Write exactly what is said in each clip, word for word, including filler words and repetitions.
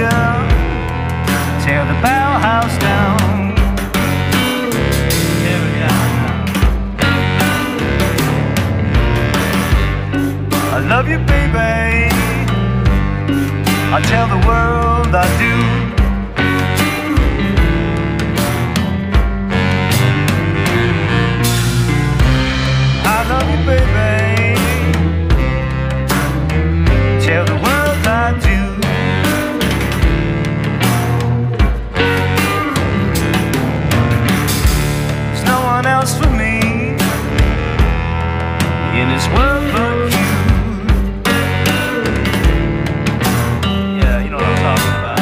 you, tear the Bauhaus down. Tear it down. I love you, baby. I tell the world I do. I love you, baby. Tell the world I do. There's no one else for me in this world but you. Yeah, you know what I'm talking about.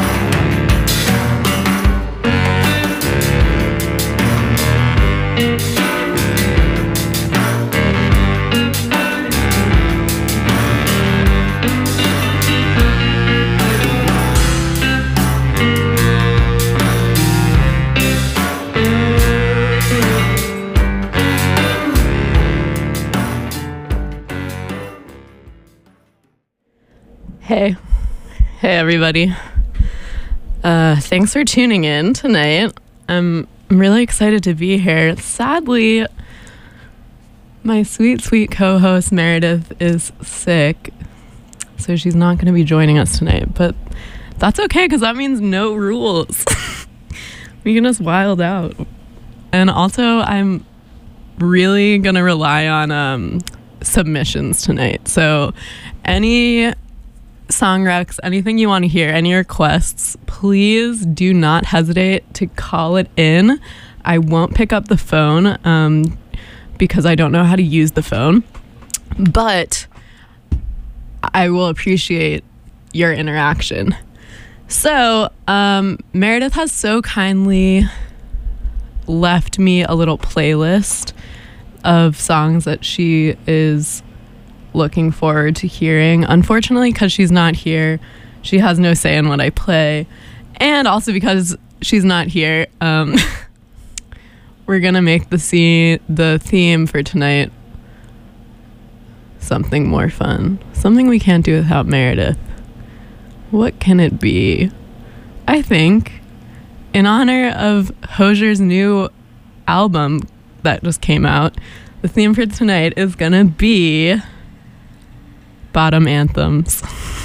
Hey. Hey, everybody. Uh, thanks for tuning in tonight. I'm, I'm really excited to be here. Sadly, my sweet, sweet co-host Meredith is sick, so she's not going to be joining us tonight. But that's okay, because that means no rules. We can just wild out. And also, I'm really going to rely on um, submissions tonight. So any song recs, anything you want to hear, any requests, please do not hesitate to call it in. I won't pick up the phone um, because I don't know how to use the phone, but I will appreciate your interaction. So um, Meredith has so kindly left me a little playlist of songs that she is looking forward to hearing. Unfortunately, because she's not here, she has no say in what I play, and also because she's not here, um, we're gonna make the scene, the theme for tonight, something more fun, something we can't do without Meredith. What can it be? I think, in honor of Hozier's new album that just came out, the theme for tonight is gonna be bottom anthems.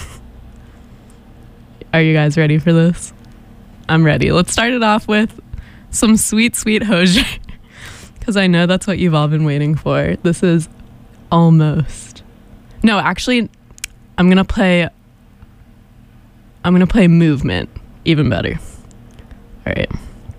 Are you guys ready for this? I'm ready. Let's start it off with some sweet, sweet Hozier, because I know that's what you've all been waiting for. This is Almost. No, actually, I'm gonna play. I'm gonna play Movement. Even better. All right.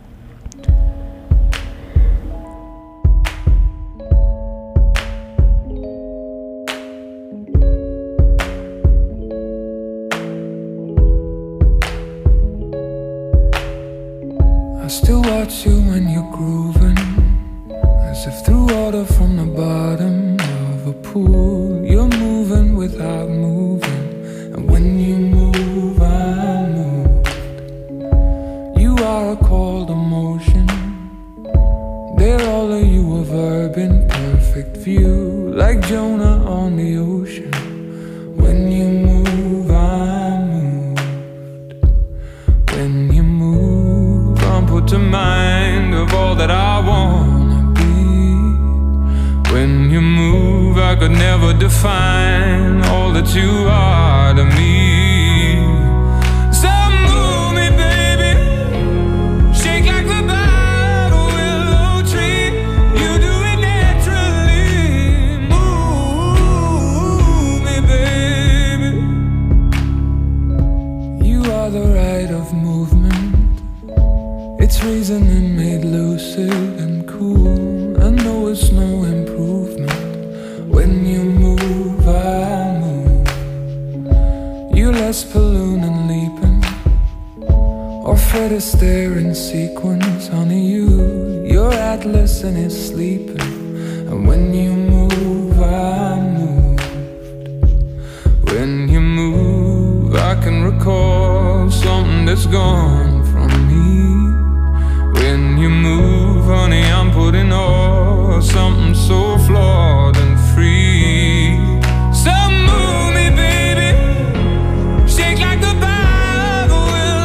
I still watch you when you're grooving, as if through water from the bottom of a pool. You're moving without moving, and when you move, I moved. You are a cold emotion, there all of you a verb in perfect view, like Jonah on the ocean. When you move, I moved. When you move, I'm put to mind of all that I wanna be. When you move, I could never define all that you are to me. So move me, baby, shake like the bough of a willow tree. You do it naturally. Move me, baby. You are the right of movement. It's reasoning made lucid and cool. I know it's no improvement. When you move, I move. You less balloon and leaping, or Fred Astaire in sequence. Honey, you, you're Atlas and it's sleeping. And when you move, I moved. When you move, I can recall something that's gone from me. When you move, honey, I'm putting all something so flawed and free. So move me, baby, shake like the bough of a willow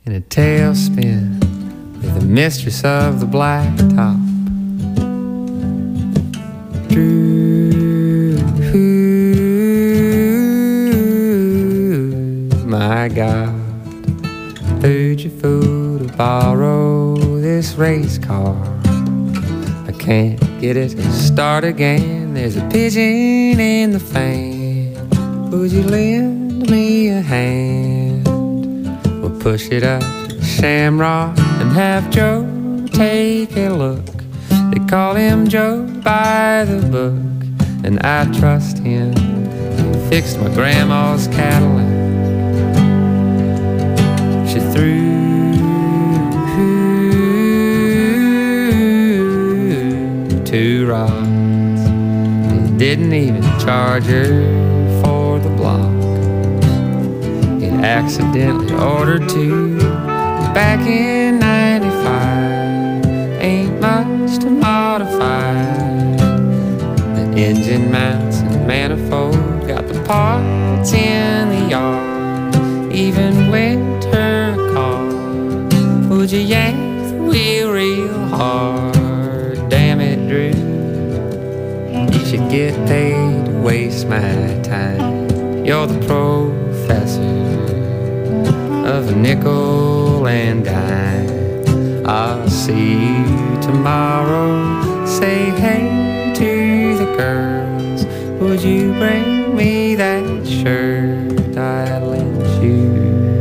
in a tailspin with the mistress of the blacktop. My God, who'd you fool to borrow this race car? I can't get it to start again. There's a pigeon in the fan. Would you lend me a hand? We'll push it up to the Shamrock and have Joe take a look. They call him Joe by the book, and I trust him. He fixed my grandma's Cadillac. She threw two rods. He didn't even charge her for the block. He accidentally ordered two back in ninety-five. Ain't much to modify. The engine mounts and manifold got the parts in the yard. Even winter car, would you yank the wheel real hard? Damn it, Drew, you should get paid to waste my time. You're the professor of a nickel and dime. I'll see you tomorrow. Say hey to the girls. Would you bring me that shirt I lent you?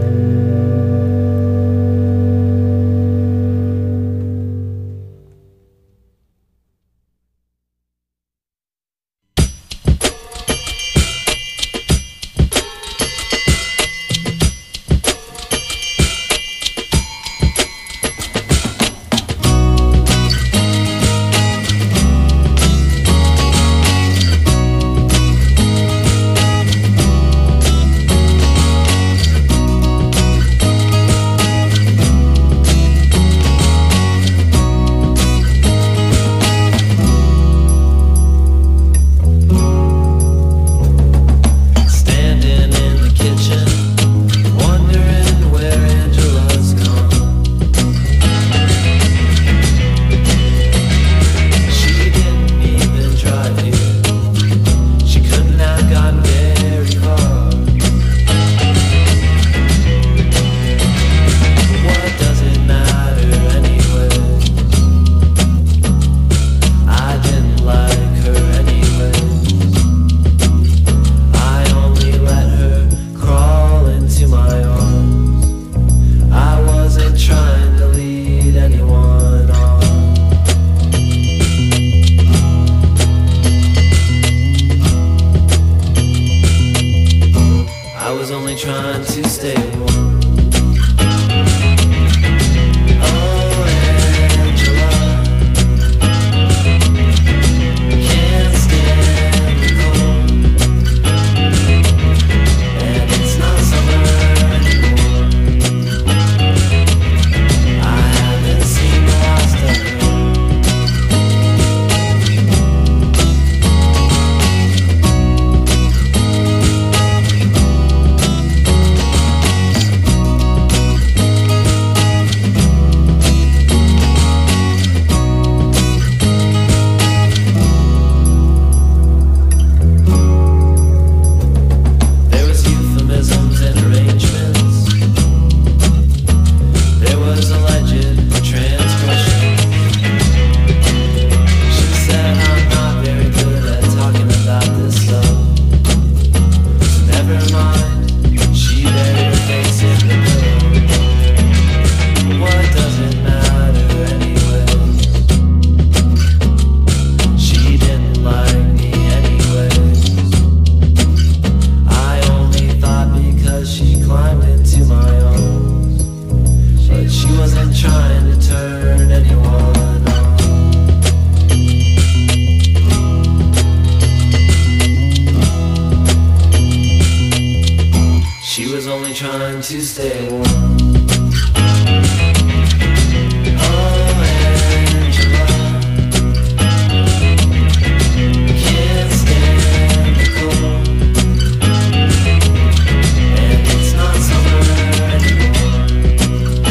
To stay warm. Oh, Angela, can't stand the cold, and it's not summer anymore.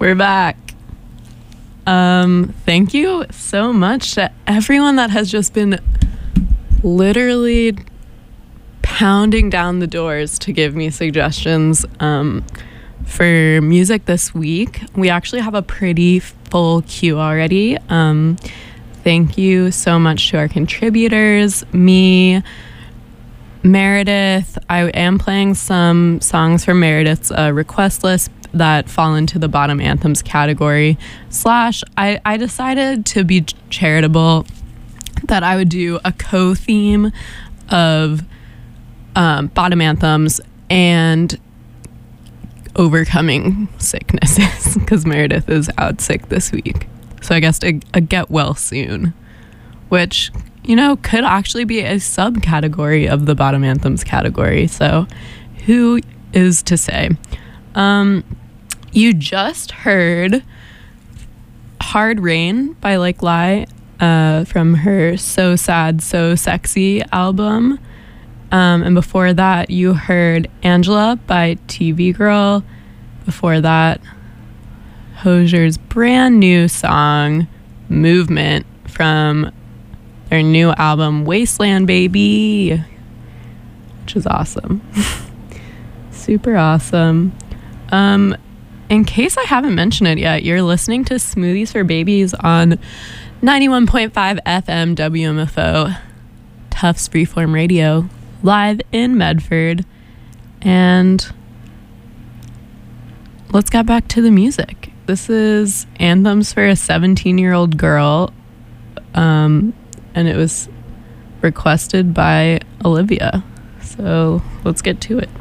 We're back. Um, thank you so much to everyone that has just been literally pounding down the doors to give me suggestions um, for music this week. We actually have a pretty full queue already. Um, thank you so much to our contributors, me, Meredith. I am playing some songs from Meredith's uh, request list that fall into the bottom anthems category. Slash, I, I decided to be charitable that I would do a co-theme of um, bottom anthems and overcoming sicknesses because Meredith is out sick this week. So I guess a, a get well soon, which, you know, could actually be a subcategory of the bottom anthems category. So who is to say? Um, you just heard Hard Rain by Like Lie uh, from her So Sad, So Sexy album. Um, and before that, you heard Angela by T V Girl. Before that, Hosier's brand new song, Movement, from their new album, Wasteland Baby, which is awesome. Super awesome. Um, in case I haven't mentioned it yet, you're listening to Smoothies for Babies on ninety-one point five F M W M F O, Tufts Freeform Radio, live in Medford. And let's get back to the music. This is Anthems for a seventeen-year-old Girl, um, and it was requested by Olivia. So let's get to it.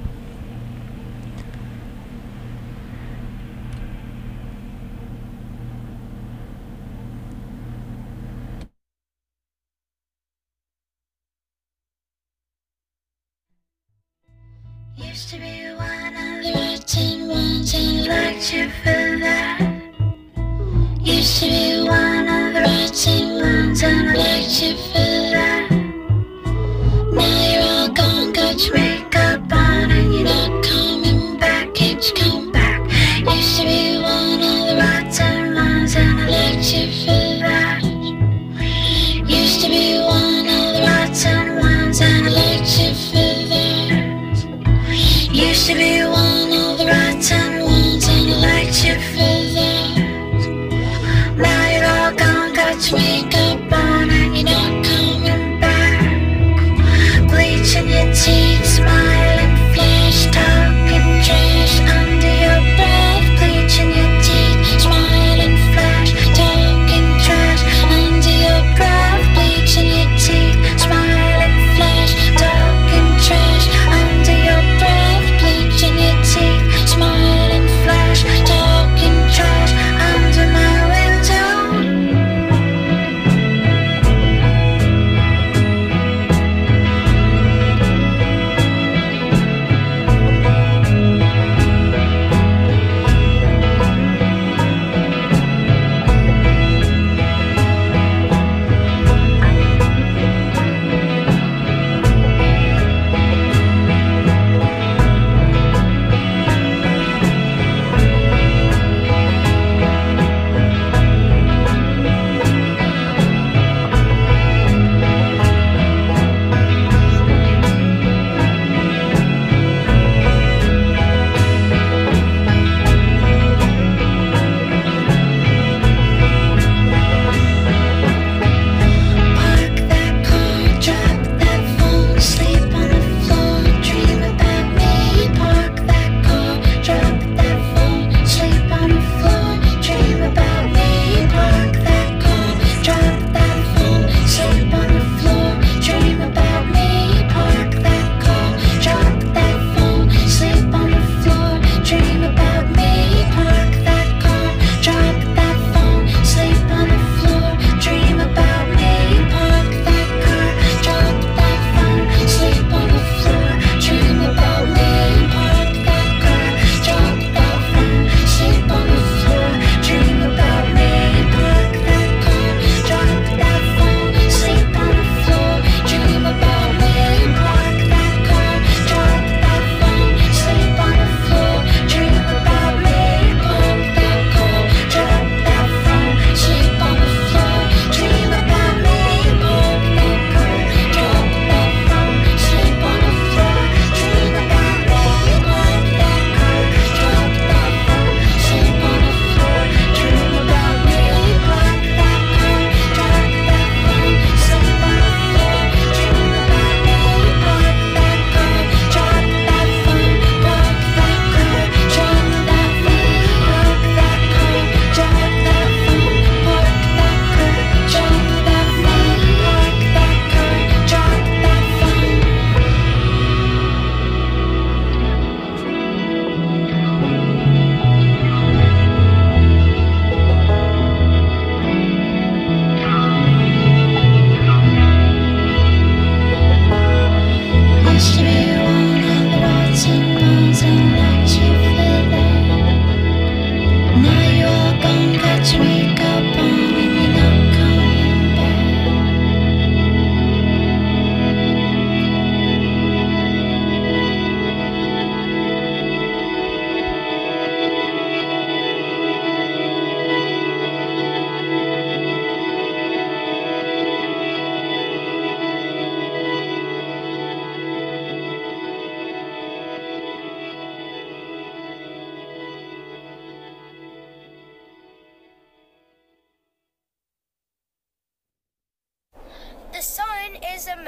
Used to be one of the rotten ones and I liked you for that. Used to be one of the rotten ones and I liked you for that. Now you're all gone, got your makeup on and you're not coming back. Can't you come back? Used to be one of the rotten ones and I liked you for that. Used to be one of the rotten ones and I liked you for that. Used to be one of the rotten ones and I liked you for that. Now you're all gone, got your makeup on and you're not coming back. Bleaching your teeth,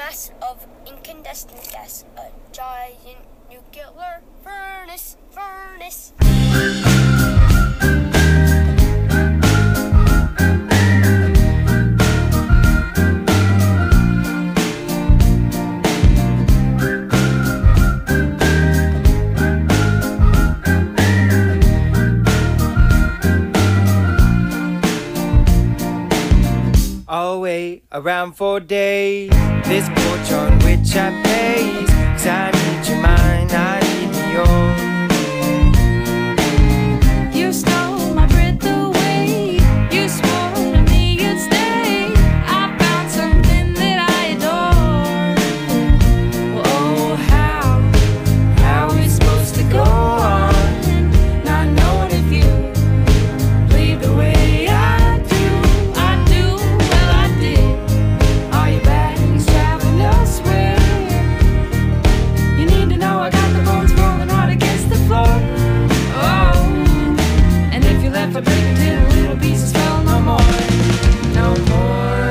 mass of incandescent gas, a giant nuclear furnace, furnace. I'll wait around for days. This porch on which I pace. Cause I need your mind, I need yours. You stole my breath away. You swore to me you'd stay. I found something that I adore. Oh, how, how are we supposed to go on? Not knowing if you bleed the way I do. I do, well I did. Are your bags traveling elsewhere? You need to know I got the bones rolling hard against the floor. Oh, and if you left, I'd break into little pieces. Well, no more, no more.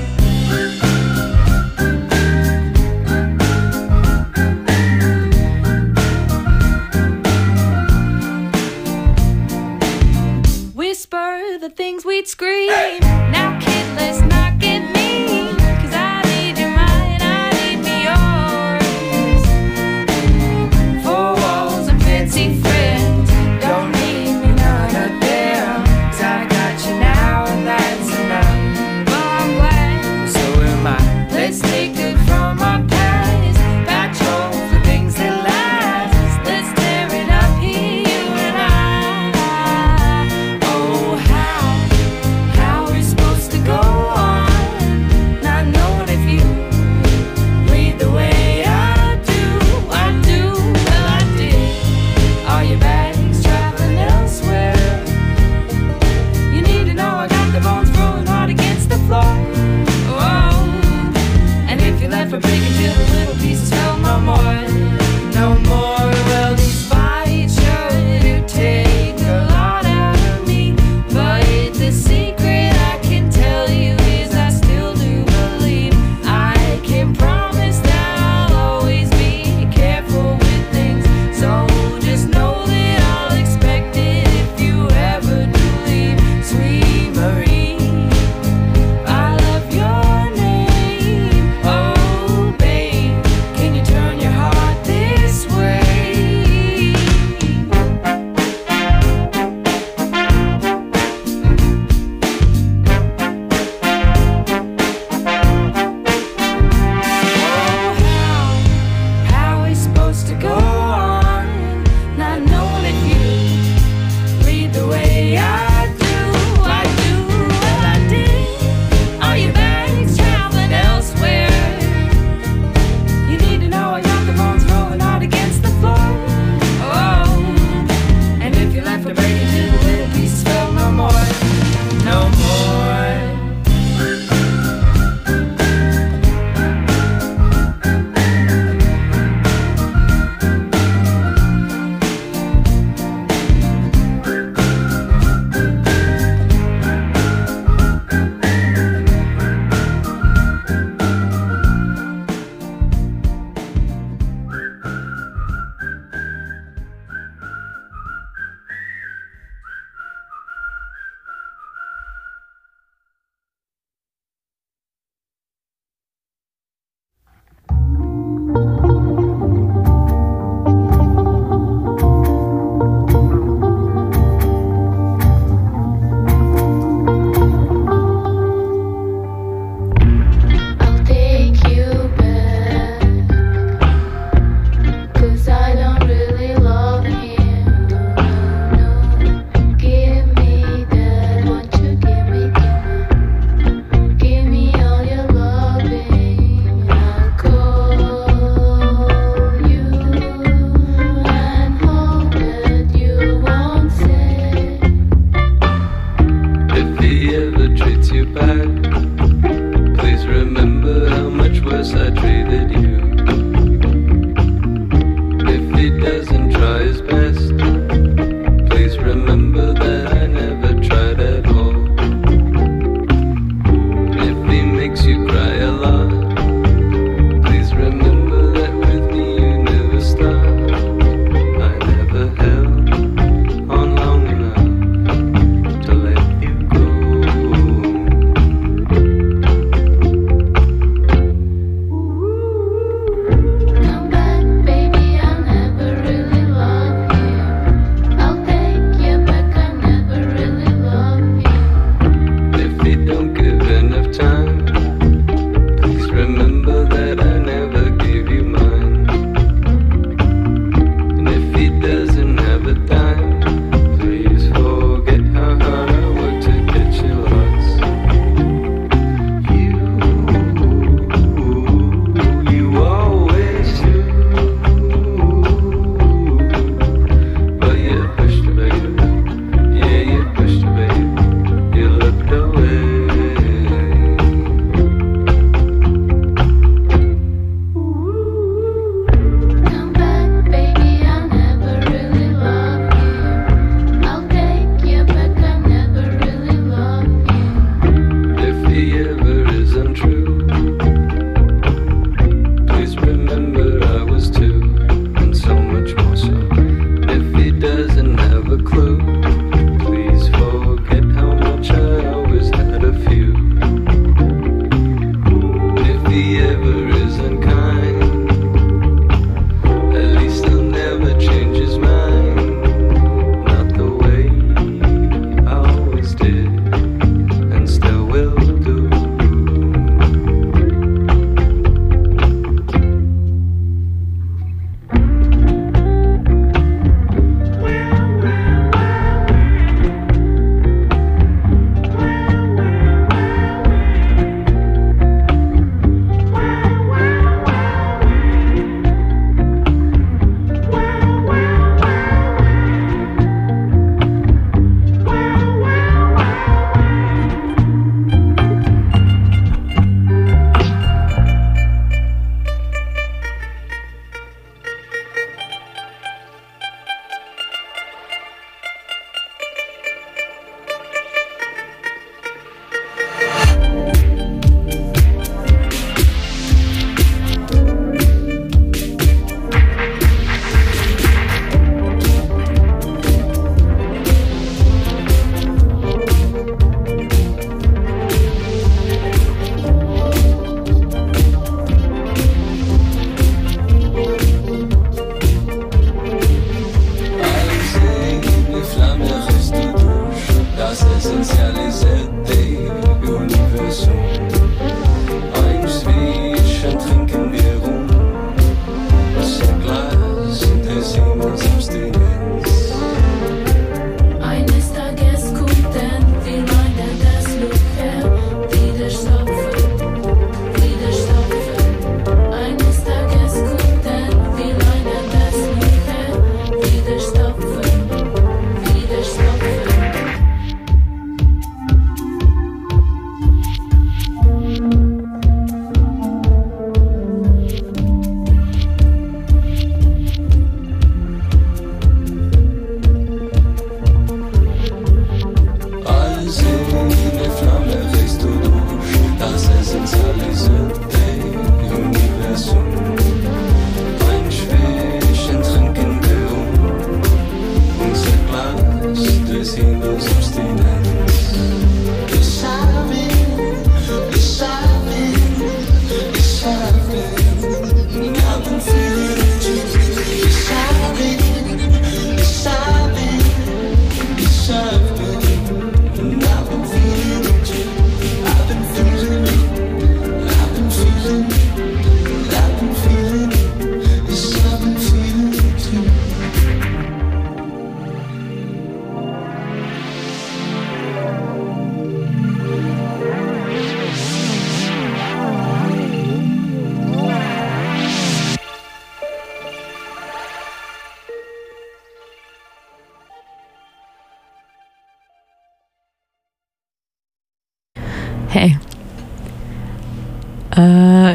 Whisper the things we'd scream. Now, kid, let's not get mean. Cause I need your mind, I need me yours. Four walls and fancy friends don't need me none of them. Cause I got you now and that's enough. Well, I'm glad. So am I. Let's take good from our past. Patch holes for things that last. Let's tear it up here, you and I. Oh, how, how are we supposed to go on? Not knowing if you bleed the way I do. I do, well I did. Are your bags traveling elsewhere? You need to know I got the bones rolling hard against the floor. Oh, and if you left, we're breaking till the little pieces fell. No more, no more. Well, these fights sure do take a lot out of me, but the secret I can tell you is I still do believe. I can promise that I'll always be careful with things. So just know that I'll expect it if you ever do leave. Sweet Marie, I love your name. Oh, babe, can you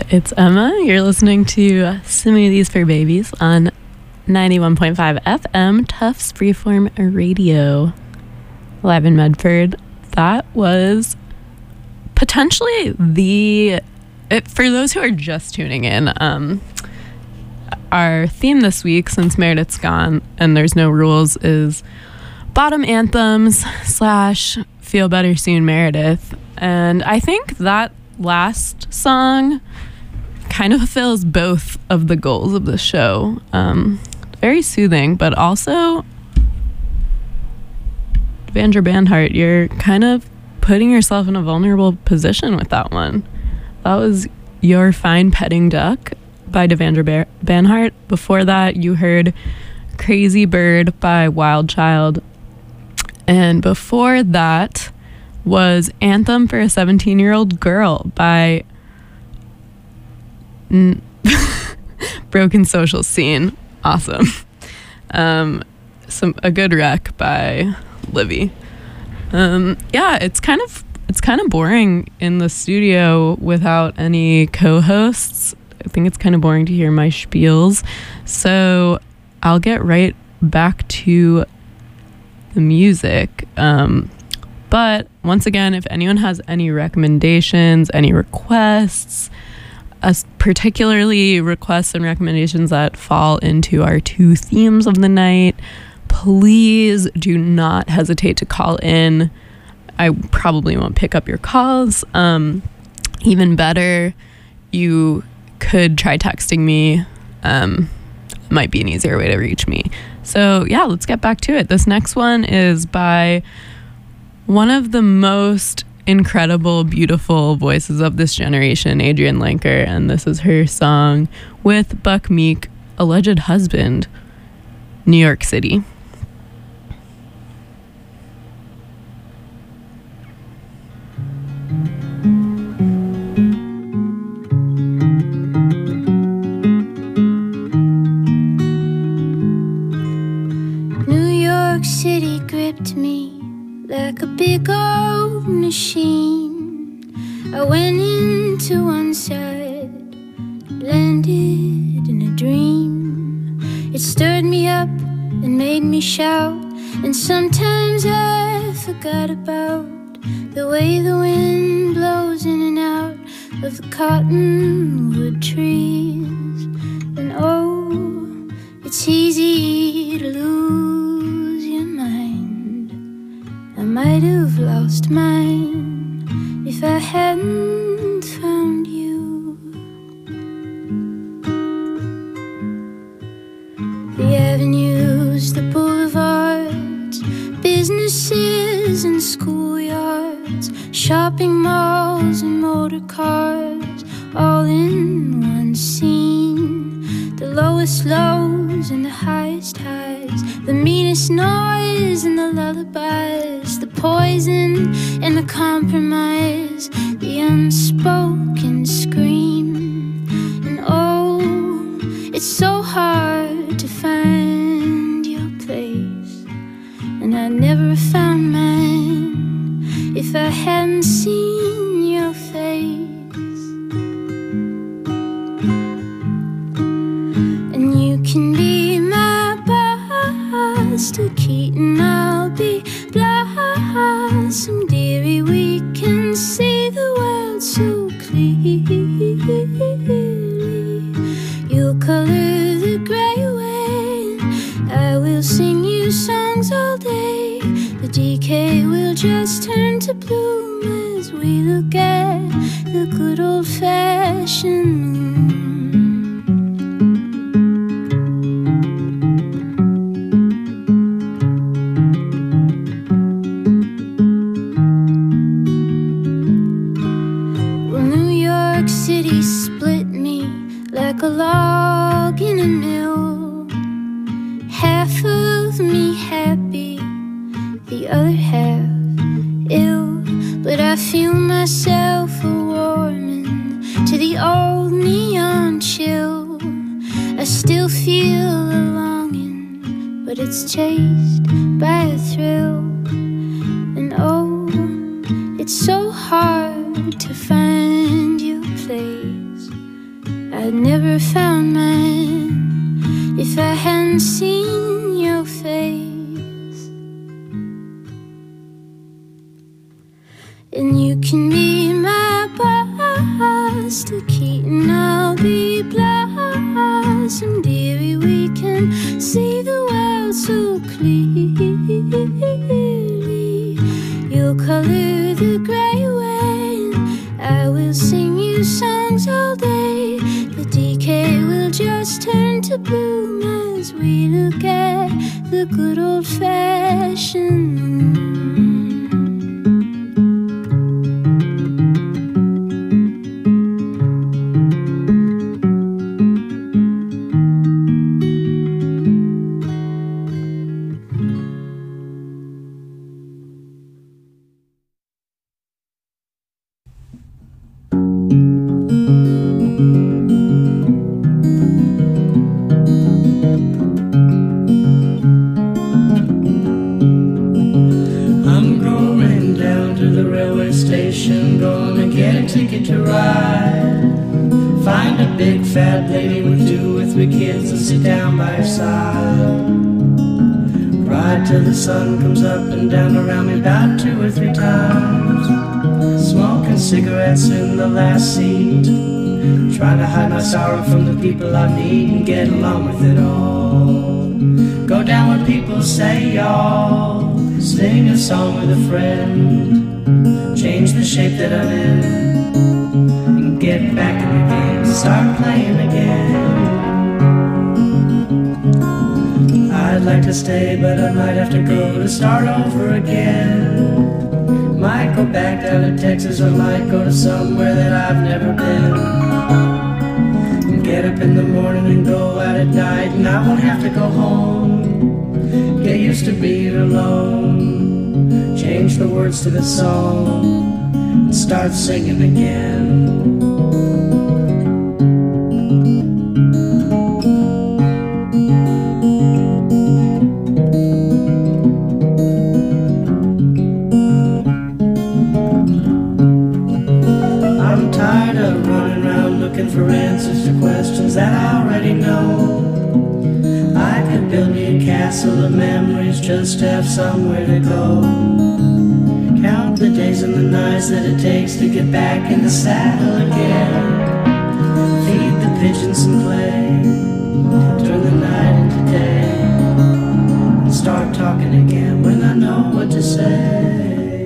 it's Emma. You're listening to Smoothies for Babies on ninety-one point five F M, Tufts Freeform Radio, live in Medford. That was potentially the, it, for those who are just tuning in, um, our theme this week, since Meredith's gone and there's no rules, is bottom anthems slash feel better soon Meredith. And I think that last song kind of fulfills both of the goals of the show. Um, very soothing, but also, Devandra Banhart, you're kind of putting yourself in a vulnerable position with that one. That was Your Fine Petting Duck by Devandra Bar- Banhart. Before that, you heard Crazy Bird by Wild Child. And before that was Anthem for a seventeen-year-old Girl by N- Broken Social Scene. Awesome. Um, some a good wreck by Livy. Um, yeah, it's kind of it's kind of boring in the studio without any co-hosts. I think it's kind of boring to hear my spiels. So I'll get right back to the music. Um, but once again, if anyone has any recommendations, any requests, uh, particularly requests and recommendations that fall into our two themes of the night, please do not hesitate to call in. I probably won't pick up your calls. Um, even better, you could try texting me. Um, might be an easier way to reach me. So yeah, let's get back to it. This next one is by one of the most incredible, beautiful voices of this generation, Adrienne Lenker, and this is her song with Buck Meek, Alleged Husband, New York City. City gripped me like a big old machine. I went into one side, landed in a dream. It stirred me up and made me shout, and sometimes I forgot about the way the wind blows in and out of the cottonwood trees. And oh, it's easy to lose. I might have lost mine if I hadn't found you. The avenues, the boulevards, businesses and schoolyards, shopping malls and motor cars, all in one scene. The lowest lows and the highest highs, the meanest noise and the lullabies, the poison and the compromise, the unspoken scream. And oh, it's so hard to find your place, and I never found mine if I hadn't seen your face. And you can be my Buster Keaton, I'll be Blossom Dearie. We can see the world so clearly. You'll color the gray away, I will sing you songs all day. The decay will just turn to bloom as we look at the good old-fashioned moon. City split me like a log in a mill. Half of me happy, the other half ill. But I feel myself a-warming to the old neon chill. I still feel a longing, but it's chased by a thrill. And oh, it's so hard to find your place, I'd never found mine if I hadn't seen your face. And you can be my Buster Keaton, I'll be Blossom, dearie. We can see the world so clearly. You'll color the gray when I will sing you songs all day. The decay will just turn to bloom as we look at the good old-fashioned moon. Ticket to ride. Find a big fat lady with two or three kids and sit down by her side. Ride till the sun comes up and down around me about two or three times. Smoking cigarettes in the last seat, trying to hide my sorrow from the people I meet and get along with it all. Go down where people say y'all, sing a song with a friend, change the shape that I'm in, get back in the game, start playing again. I'd like to stay, but I might have to go to start over again. Might go back down to Texas, or might go to somewhere that I've never been. And get up in the morning and go out at night, and I won't have to go home. Get used to being alone, change the words to the song, and start singing again. For answers to questions that I already know. I could build me a castle of memories just to have somewhere to go. Count the days and the nights that it takes to get back in the saddle again. Feed the pigeons some clay, turn the night into day, and start talking again when I know what to say.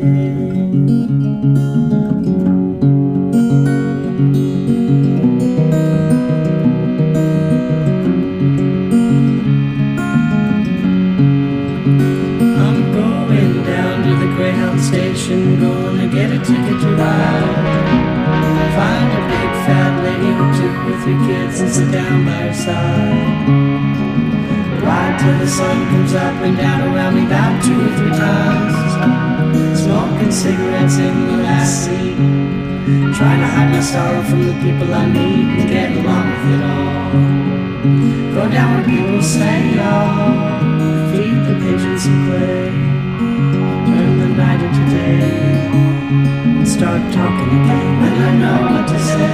Station, gonna get a ticket to ride. Find a big fat lady with two or three kids and sit down by her side. Ride till the sun comes up and down around me about two or three times. Smoking cigarettes in the last seat, trying to hide my sorrow from the people I meet and get along with it all. Go down where people say y'all, feed the pigeons some clay, turn the night into day, and start talking again when I know what to say.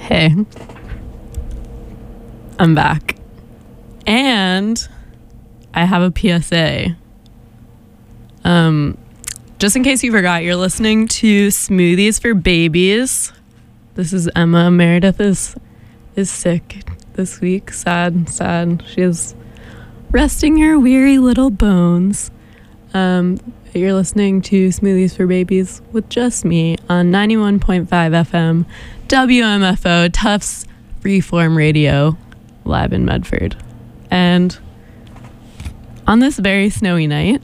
Hey, I'm back. And I have a P S A. Um, just in case you forgot, you're listening to Smoothies for Babies. This is Emma. Meredith is is sick this week. Sad, sad. She is resting her weary little bones. Um, you're listening to Smoothies for Babies with just me on ninety-one point five F M, W M F O, Tufts Freeform Radio, live in Medford. And on this very snowy night,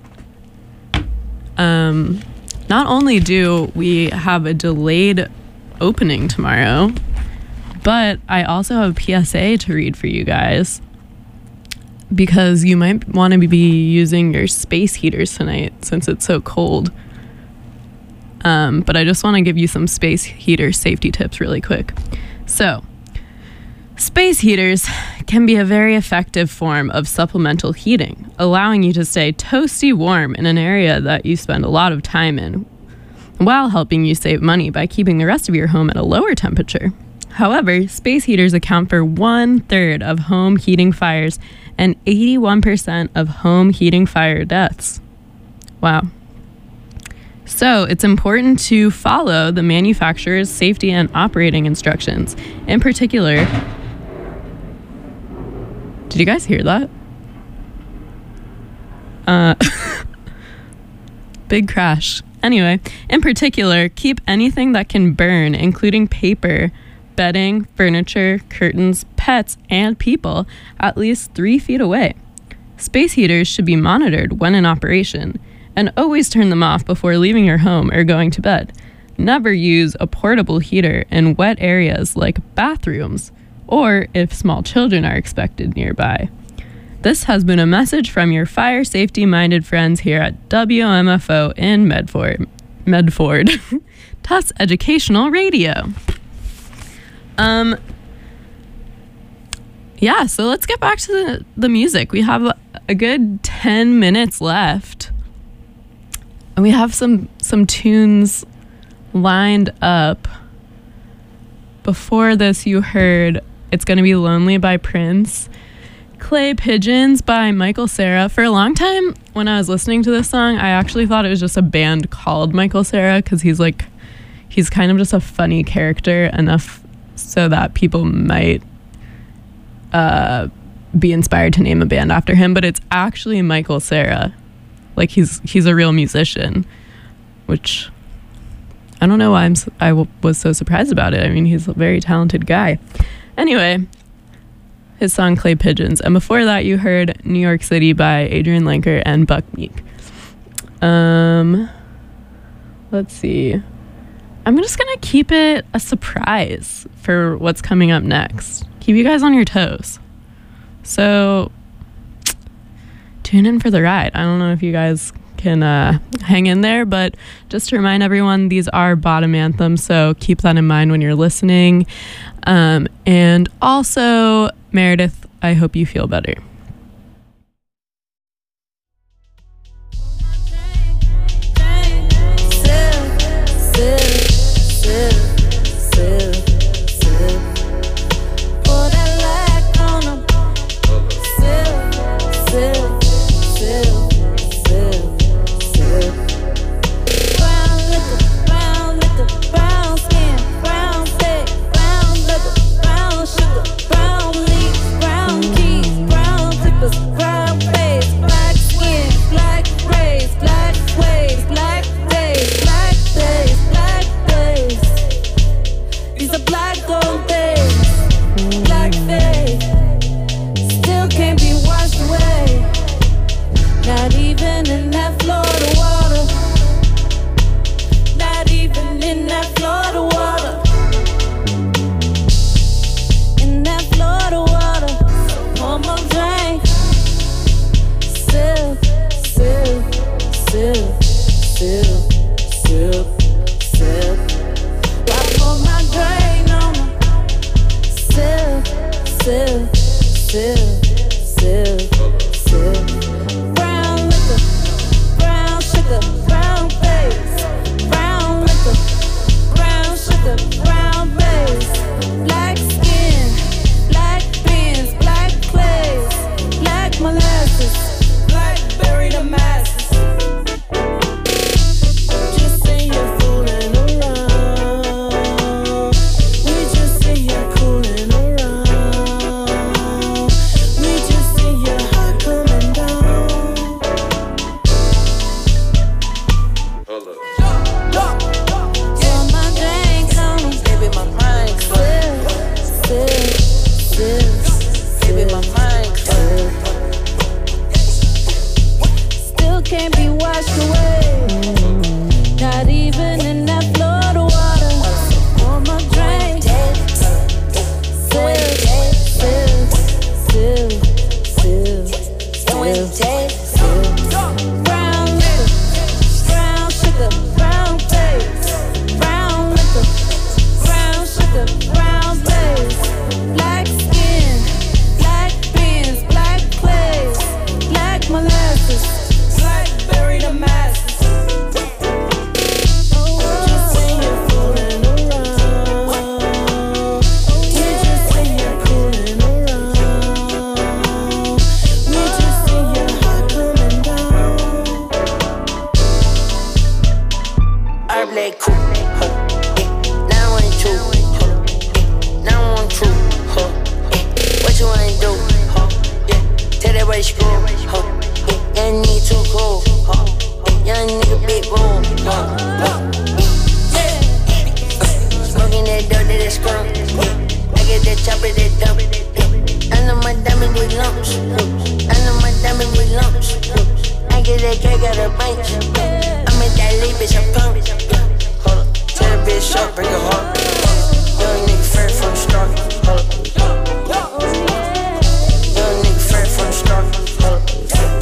um, not only do we have a delayed opening tomorrow, but I also have a P S A to read for you guys, because you might want to be using your space heaters tonight since it's so cold. Um, but I just want to give you some space heater safety tips really quick. So, space heaters can be a very effective form of supplemental heating, allowing you to stay toasty warm in an area that you spend a lot of time in, while helping you save money by keeping the rest of your home at a lower temperature. However, space heaters account for one third of home heating fires and eighty-one percent of home heating fire deaths. Wow. So it's important to follow the manufacturer's safety and operating instructions. In particular, did you guys hear that? Uh, big crash. Anyway, in particular, keep anything that can burn, including paper, bedding, furniture, curtains, pets, and people, at least three feet away. Space heaters should be monitored when in operation, and always turn them off before leaving your home or going to bed. Never use a portable heater in wet areas like bathrooms, or if small children are expected nearby. This has been a message from your fire safety-minded friends here at W M F O in Medford, Medford, Tufts Educational Radio. Um, yeah, so let's get back to the, the music. We have a, a good ten minutes left. And we have some, some tunes lined up. Before this, you heard It's Gonna Be Lonely by Prince, Clay Pigeons by Michael Cera. For a long time, when I was listening to this song, I actually thought it was just a band called Michael Cera, because he's like, he's kind of just a funny character enough so that people might uh, be inspired to name a band after him. But it's actually Michael Cera. Like, he's he's a real musician, which I don't know why I'm I w- was so surprised about it. I mean, he's a very talented guy. Anyway, his song Clay Pigeons. And before that, you heard New York City by Adrian Lenker and Buck Meek. Um, let's see. I'm just going to keep it a surprise for what's coming up next. Keep you guys on your toes. So tune in for the ride. I don't know if you guys can uh, hang in there, but just to remind everyone, these are bottom anthems, so keep that in mind when you're listening. Um, and also, Meredith, I hope you feel better. Black lumps. I know my diamond with lumps. I get that cake out of bank. I make that leap, bitch, I'm pumped. Hold up, tell that bitch up, break her heart. Young nigga fair from the start. Hold up. Young nigga fair from the start. Hold up.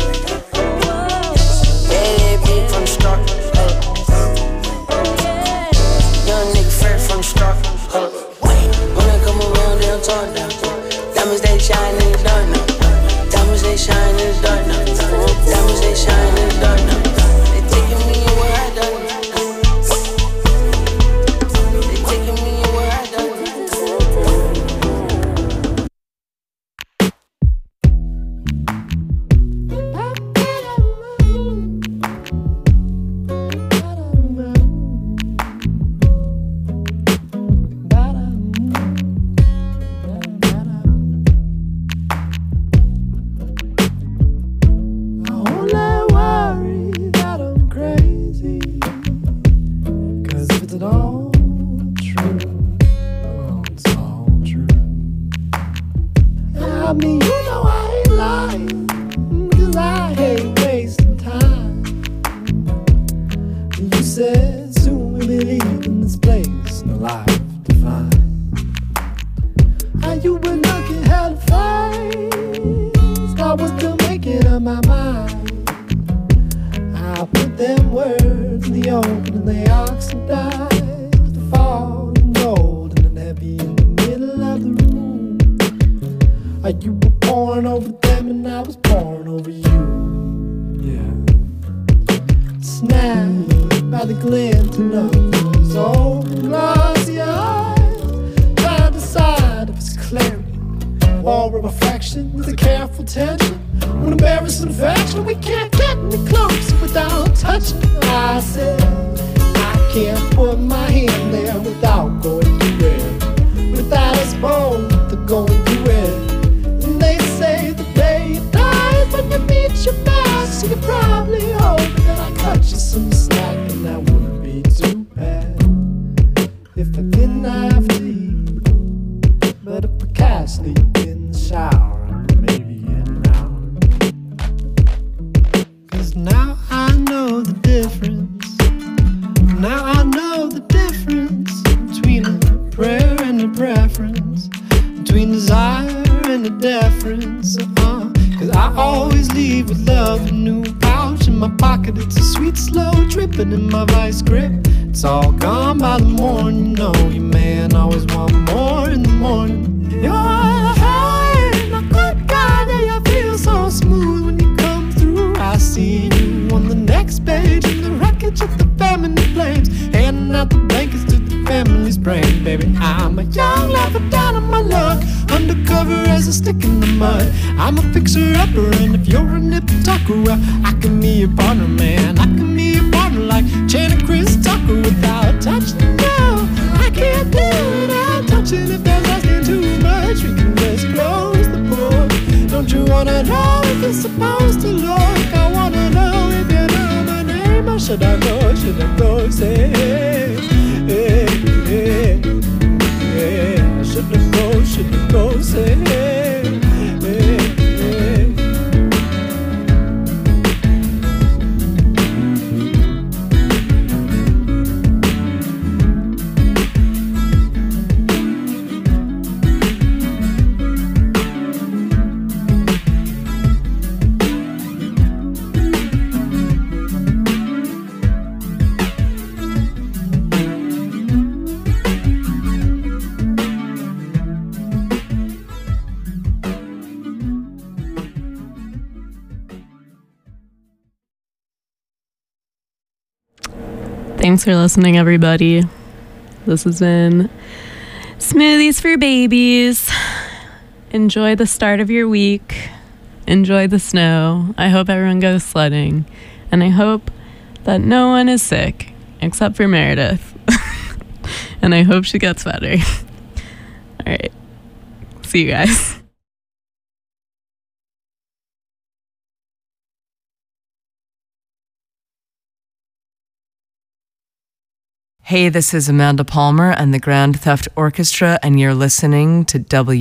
Yeah, yeah, big from the start. Hold up. Young nigga fair from the start. Hold up. When I come around, they don't talk down. Diamonds, they shine in the dark now. Diamonds, they shine in the dark now. Diamonds, they shine in the dark now. They taking me in where I done. They taking me in where I done. I mean, you know I ain't lying, cause I hate wasting time. You said soon we'll be leaving this place, no life to find. And you were looking hell fast, I was still making up my mind. I put them words in the open and they oxidized to fall and gold and heavy in the middle of the room. You were pouring over them and I was pouring over you. Yeah. Snapped by the glinting of those old glassy eyes, trying to decide if it's clarity or a reflection with a careful tension. When embarrassing affection, we can't get any closer without touching. I said I can't put my hand there without going through it, without us both going through it. They say the day you die is when you meet your master. You're probably hoping that I cut you some slack, and that wouldn't be too bad if I didn't have to eat. But if I can't sleep in the shower, maybe in an hour. Cause now I know the difference. Now I know the difference between a prayer and a preference, between desire and a deference, uh-uh. Cause I always leave with love, a new pouch in my pocket. It's a sweet, slow dripping in my vice grip. It's all gone by the morning, you know. You man always want more in the morning. You're the hand, a good guy, yeah, you feel so smooth when you come through. I see you on the next page in the wreckage of the family flames, handing out the blankets to the family's brain. Baby, I'm a young lover down on my luck, undercover as a stick in the mud. I'm a fixer-upper, and if you're a nip tucker, well, I can be your partner, man. I can be your partner like Chan and Chris Tucker without touching. No, I can't do it without touching. If there's asking too much, we can just close the book. Don't you wanna know if it's supposed to look? I wanna know if you know my name, or should I go, should I go say hey, hey, hey, hey. Should I go, should I go say hey, hey, hey. Thanks for listening, everybody. This has been Smoothies for Babies. Enjoy the start of your week. Enjoy the snow. I hope everyone goes sledding. And I hope that no one is sick, except for Meredith. And I hope she gets better. All right. See you guys. Hey, this is Amanda Palmer and the Grand Theft Orchestra, and you're listening to W